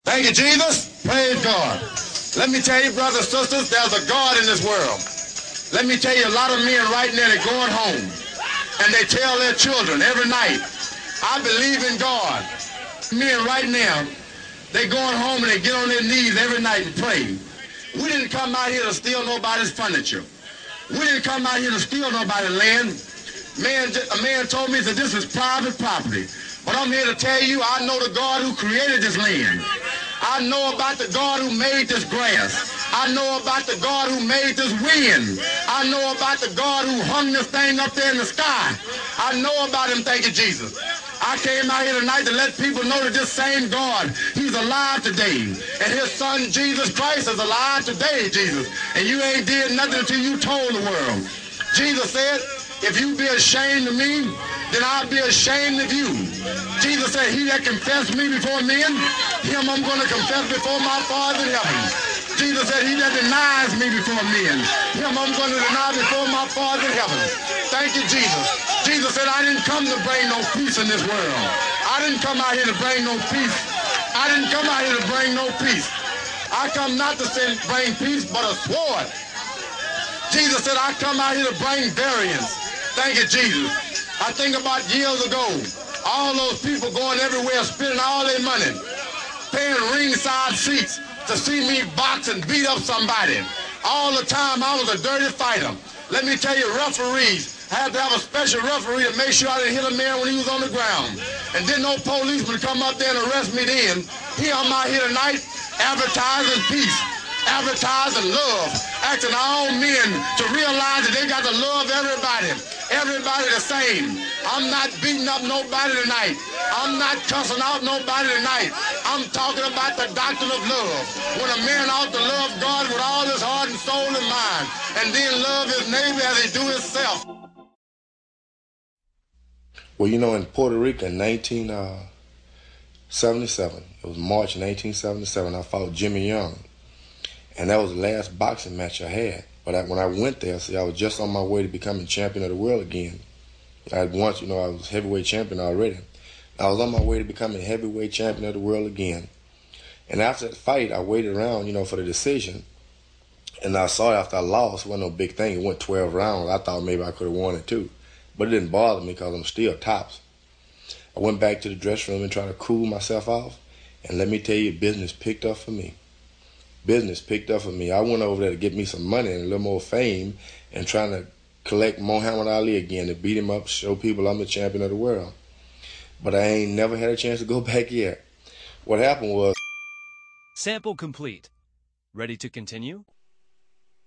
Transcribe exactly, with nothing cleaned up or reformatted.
Thank you, Jesus. Praise God. Let me tell you, brothers and sisters, there's a God in this world. Let me tell you, a lot of men right now, they're going home, and they tell their children every night, I believe in God. Men right now, they going home and they get on their knees every night and pray. We didn't come out here to steal nobody's furniture. We didn't come out here to steal nobody's land. Man, a man told me that this is private property. But I'm here to tell you, I know the God who created this land. I know about the God who made this grass. I know about the God who made this wind. I know about the God who hung this thing up there in the sky. I know about him, thank you, Jesus. I came out here tonight to let people know that this same God, he's alive today. And his son, Jesus Christ, is alive today, Jesus. And you ain't did nothing until you told the world. Jesus said, if you be ashamed of me, then I'll be ashamed of you. Jesus said, he that confessed me before men, him I'm going to confess before my Father in heaven. Jesus said, he that denies me before men, him I'm going to deny before my Father in heaven. Thank you, Jesus. Jesus said, I didn't come to bring no peace in this world. I didn't come out here to bring no peace. I didn't come out here to bring no peace. I come not to send, bring peace, but a sword. Jesus said, I come out here to bring variance. Thank you, Jesus. I think about years ago, all those people going everywhere, spending all their money, paying ringside seats to see me box and beat up somebody. All the time I was a dirty fighter. Let me tell you, referees had to have a special referee to make sure I didn't hit a man when he was on the ground. And then no policeman come up there and arrest me then. Here I'm out here tonight advertising peace, advertising love, asking our own men to realize that they got to love everybody. Everybody the same. I'm not beating up nobody tonight. I'm not cussing out nobody tonight. I'm talking about the doctrine of love. When a man ought to love God with all his heart and soul and mind, and then love his neighbor as he do himself. Well, you know, in Puerto Rico in nineteen seventy-seven, it was March nineteen seventy-seven, I fought Jimmy Young. And that was the last boxing match I had. But I, when I went there, see, I was just on my way to becoming champion of the world again. I had once, you know, I was heavyweight champion already. I was on my way to becoming heavyweight champion of the world again. And after that fight, I waited around, you know, for the decision. And I saw it after I lost. It wasn't no big thing. It went twelve rounds. I thought maybe I could have won it too. But it didn't bother me because I'm still tops. I went back to the dressing room and tried to cool myself off. And let me tell you, business picked up for me. Business picked up for me. I went over there to get me some money and a little more fame and trying to collect Muhammad Ali again to beat him up, show people I'm the champion of the world. But I ain't never had a chance to go back yet. What happened was... Sample complete. Ready to continue?